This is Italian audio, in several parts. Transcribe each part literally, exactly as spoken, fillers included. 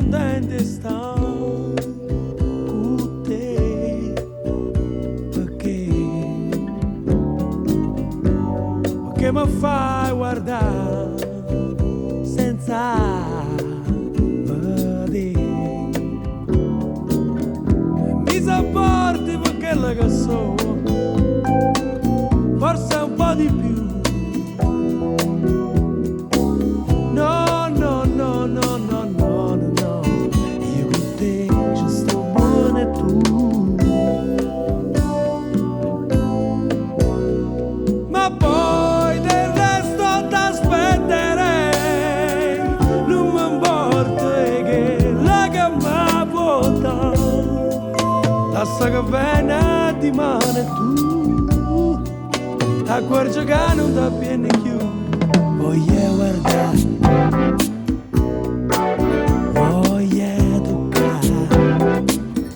contento di stare con te, perché perché mi fai guardare senza vedere, mi sopporti per quello che sono, forse un po' di più. No, no, no, no, no, no, no, io con te ci sto buono e tu. Ma poi del resto t'aspetterei, non mi importa che la che mi vuota, lascia che viene di mano e tu, accorgi che non ti viene più. Voglio guardare, voglio toccare,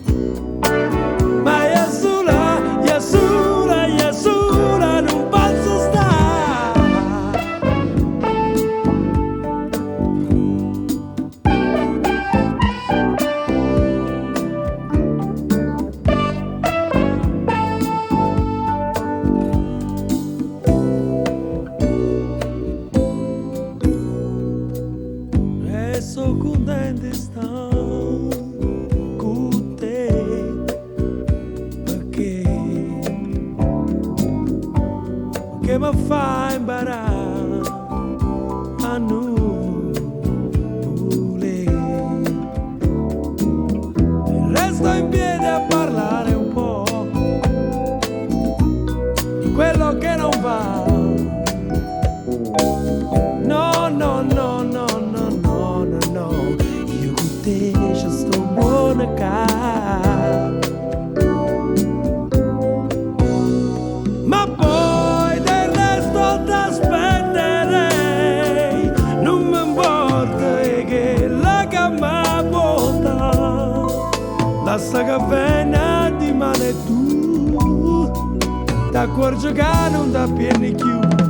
ma io sola, io sola, io sola non posso stare. E so contento di stare con te, perché perché mi fa imparare a non volere. E resto in piedi a parlare un po' di quello che non va. No, no, no, no, no, no, no, no, io con te ci sto buona cara. Ma poi del resto t'aspetterei, non mi importa che la gamma vuota, lascia che viene di mano e tu, t'accorgi che non ti pieni più.